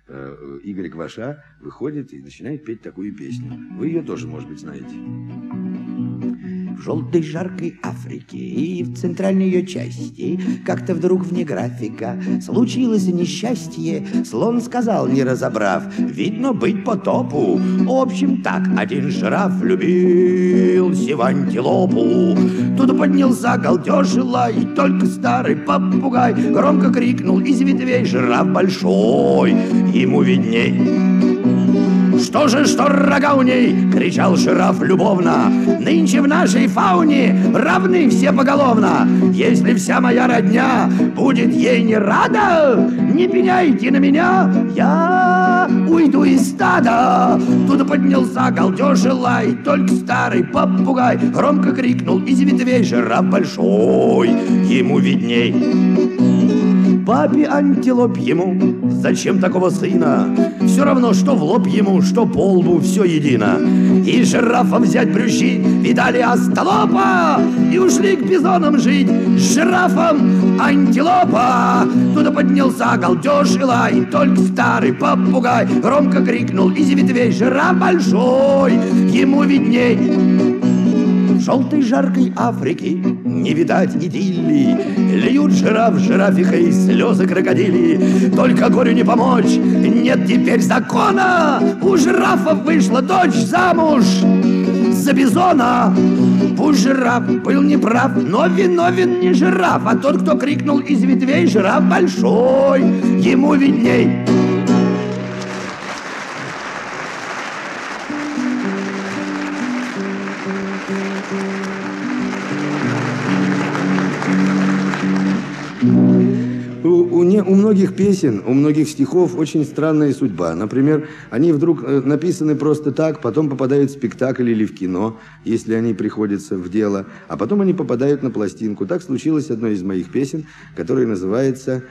Игорь Кваша выходит и начинает петь такую песню. Вы ее тоже, может быть, знаете. В желтой жаркой Африке и в центральной ее части как-то вдруг вне графика случилось несчастье. Слон сказал, не разобрав: видно, быть потопу. В общем, так, один жираф любил сего антилопу. Тут поднялся галдеж и лай, и только старый попугай громко крикнул из ветвей: жираф большой, ему видней. «Что же, что рога у ней?» — кричал жираф любовно. «Нынче в нашей фауне равны все поголовно. Если вся моя родня будет ей не рада, не пеняйте на меня, я уйду из стада». Тут поднялся галдеж и лай, только старый попугай громко крикнул из ветвей: жираф большой, ему видней. Папе антилоп ему: зачем такого сына? Все равно, что в лоб ему, что по лбу, все едино. И жирафа взять брюхи, видали остолопа, и ушли к бизонам жить с жирафом антилопа. Туда поднялся галдеж и лай, только старый попугай громко крикнул из ветвей: жираф большой, ему видней. В желтой жаркой Африке не видать идиллии, льют жираф жирафихой слезы крокодили. Только горю не помочь, нет теперь закона. У жирафов вышла дочь замуж за бизона. Пусть жираф был неправ, но виновен не жираф, а тот, кто крикнул из ветвей: жираф большой, ему видней. У многих песен, у многих стихов очень странная судьба. Например, они вдруг написаны просто так, потом попадают в спектакль или в кино, если они приходятся в дело, а потом они попадают на пластинку. Так случилось с одной из моих песен, которая называется